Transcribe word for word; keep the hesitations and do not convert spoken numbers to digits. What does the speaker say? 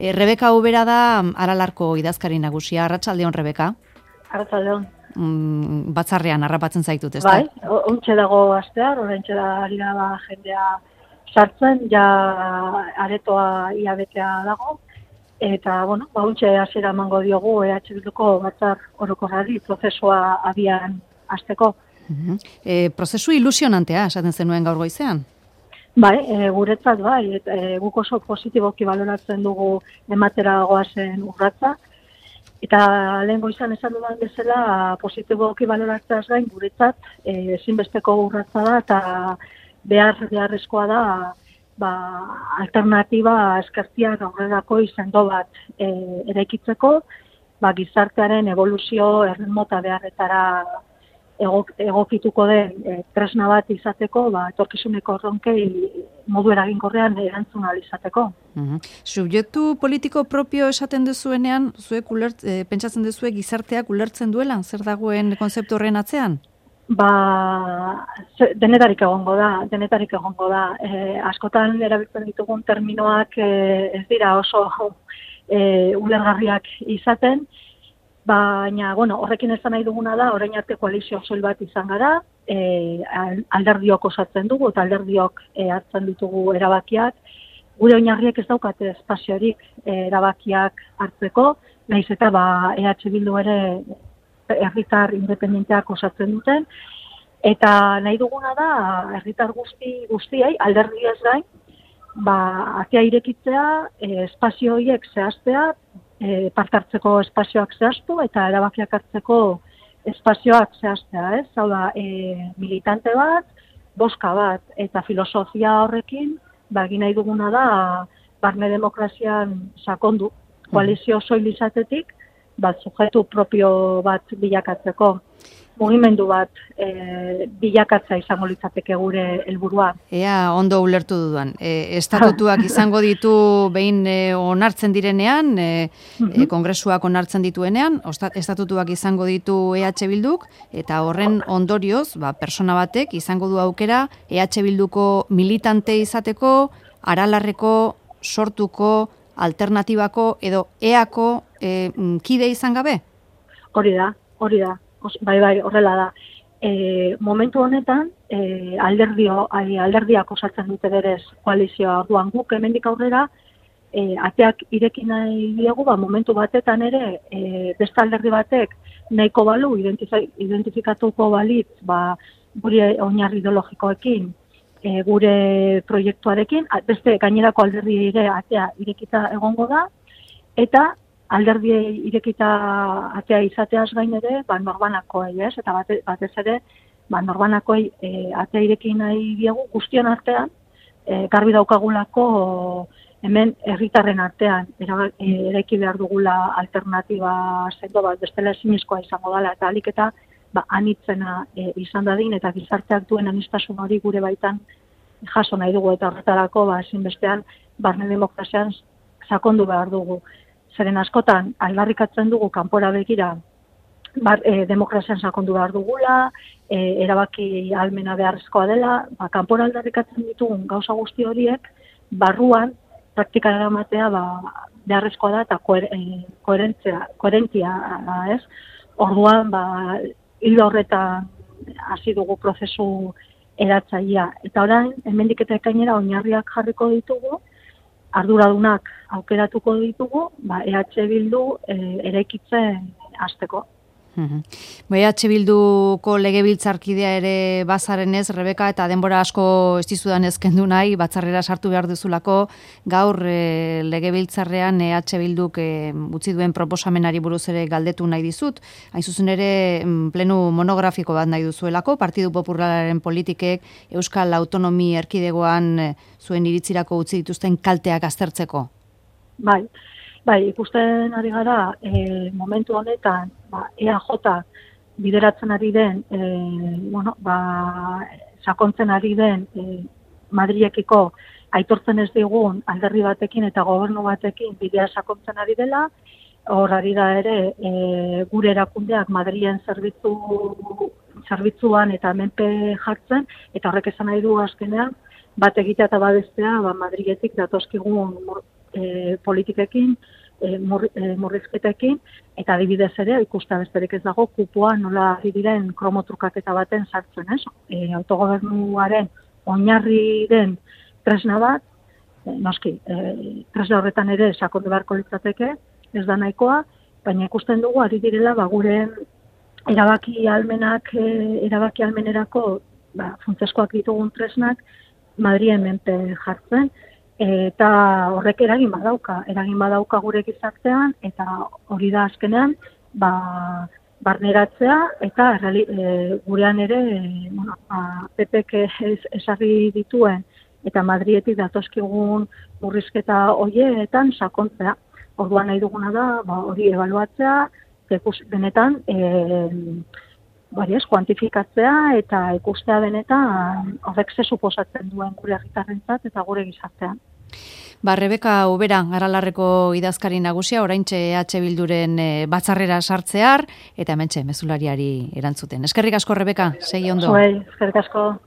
E, Rebeka Ubera da Aralarko idazkari nagusia. Arratsaldeon, Rebeka. Arratsaldeon. Mm, batzarrean harrapatzen zaitut, ezta? Bai, ontxe dago astear, oraintxe da ari da ba, jendea sartzen, ja aretoa iabetea dago, eta, bueno, ba, ontxe hasiera emango diogu E H Bilduko batzar orokorrari prozesua abian hasteko. Uh-huh. E, prozesu ilusionantea, esaten zenuen gaur goizean? Bai, e, guretzat bai, eta e, guk oso positiboki baloratzen dugu ematera goazen urratza, eta lehen goizan esan dudan bezala positiboki baloratzeaz gain guretzat e, ezinbesteko urratza da eta behar beharrezkoa da ba, alternatiba eskertiak aurrerako izendo bat e, eraikitzeko, ba, gizartearen evoluzio erritmota beharretara egokituko den e, tresna bat izateko, ba, etorkizuneko erronkei modu eraginkorrean erantzun ahal izateko. Uh-huh. Subjektu politiko propio esaten duzuenean, zuek ulert, e, pentsatzen duzuek gizarteak ulertzen duela, zer dagoen kontzeptu horren atzean? Ba, denetarik egongo da, denetarik egongo da. E, askotan erabiltzen ditugun terminoak e, ez dira oso e, ulergarriak izaten, baina, bueno, horrekin esan nahi duguna da, orain arte koalizio soil bat izan gara, e, alderdiok osatzen dugu, eta alderdiok e, hartzen ditugu erabakiak, gure oinarriek ez daukate espaziorik e, erabakiak hartzeko, nahiz eta ba, E H Bildu ere herritar independenteak osatzen duten, eta nahi duguna da, herritar guzti guztiei, alderdi ez gain, ba, atea irekitzea, e, espazio horiek zehaztea, E, parte hartzeko espazioak zehaztu eta erabakiak hartzeko espazioak zehaztea, ez? Hau da, e, militante bat, boska bat eta filosofia horrekin, ba, egin nahi duguna da, barne demokrazian sakondu, koalizio soil izatetik, bat sujetu propio bat bilakatzeko, mugimendu bat e, bilakatza izango litzateke gure helburua. Ea, ondo ulertu dudan. E, estatutuak izango ditu behin e, onartzen direnean, e, e, kongresuak onartzen dituenean, ostat, estatutuak izango ditu E H Bilduk, eta horren ondorioz, ba, persona batek izango du aukera E H Bilduko militante izateko, Aralarreko, sortuko, alternatibako edo eako e, kide izan gabe? Hori da, hori da. Bai, bai, horrela da. E, momentu honetan, e, alderdio, ai, alderdiak osatzen dute berez koalizioa, orduan guk hemendik aurrera, e, ateak ireki nahi diegu, ba, momentu batetan ere, e, beste alderdi batek nahiko balu, identifikatuko balitz, ba, gure oinarri ideologikoekin, e, gure proiektuarekin, beste gainerako alderdi ere atea irekita egongo da, eta alderdi irekita atea izateaz gain ere, ba, norbanakoei, ez? Eta bate, batez ere, ba, norbanakoei e, atea ireki nahi diegu guztion artean, e, garbi daukagulako hemen herritarren artean eraiki behar dugula alternatiba sendo bat, bestela ezinezkoa izango dela, eta alik eta ba, anitzena e, izan dadin, eta gizarteak duen anistasun hori gure baitan jaso nahi dugu, eta horretarako ba, ezinbestean barne demokrazian sakondu behar dugu. Zeren askotan aldarrikatzen dugu kanpora begira bar, e, demokrazian sakondu behar dugula, e, erabaki ahalmena beharrezkoa dela, ba, kanpora aldarrikatzen ditugun gauza guzti horiek, barruan praktika eramatea ba, beharrezkoa da eta koher, e, koherentzia, koherentzia da, ez? Orduan, ba, hil horretan hasi dugu prozesu eratzailea. Eta orain, hemendik eta ekainera oinarriak jarriko ditugu, arduradunak aukeratuko ditugu, ba, E H Bildu e, eraikitzen hasteko. Uh-huh. E H Bilduko legebiltzarkidea ere bazarenez, Rebeka, eta denbora asko ez dizudan ezkendu nahi, batzarrera sartu behar duzulako, gaur e, legebiltzarrean E H Bilduk e, utzi duen proposamenari buruz ere galdetu nahi dizut. Hain zuzen ere, plenu monografiko bat nahi duzuelako, Partidu Popularraren politikek Euskal Autonomi Erkidegoan e, zuen iritzirako utzi dituzten kalteak aztertzeko. Bai. Bai, ikusten ari gara, e, momentu honetan, ba, E A J bideratzen ari den, e, bueno, ba, sakontzen ari den e, Madrilekiko aitortzen ez digun alderdi batekin eta gobernu batekin bidea sakontzen ari dela, hor ari da ere e, gure erakundeak Madrilen zerbitzu, zerbitzuan eta menpe jartzen, eta horrek esan nahi du azkenean, bat egitea eta babestea ba, Madriletik datozkigun e, politikekin, e, mur, e, murrizketekin, eta adibidez ere, ikusta besterik ez dago, kupoa nola ari diren kromotrukaketa baten sartzen, ez? E, autogobernuaren oinarri den tresna bat, e, noski, e, tresna horretan ere sakondu beharko litzateke, ez da nahikoa, baina ikusten dugu ari direla ba, gure erabaki almenak, e, erabaki almenerako ba, funtseskoak ditugun tresnak Madrien menpe jartzen, eta horrek eragin badauka, eragin badauka gure gizartean, eta hori da azkenean, ba, barneratzea, eta erreali, e, gurean ere, e, bueno, ba, P Pk ez, esarri dituen, eta Madrietik datozkigun murrizketa horietan sakontzea. Orduan nahi duguna da, ba, hori ebaluatzea, benetan, e, bari ez, kuantifikatzea eta ikustea benetan horrek ze suposatzen duen gure herritarrentzat eta gure gizartean. Ba, Rebeka Ubera, Aralarreko idazkari nagusia, oraintxe E H Bilduren e, batzarrera sartzear, eta hementxe mezulariari erantzuten. Eskerrik asko, Rebeka, segi ondo. Zuei, eskerrik asko.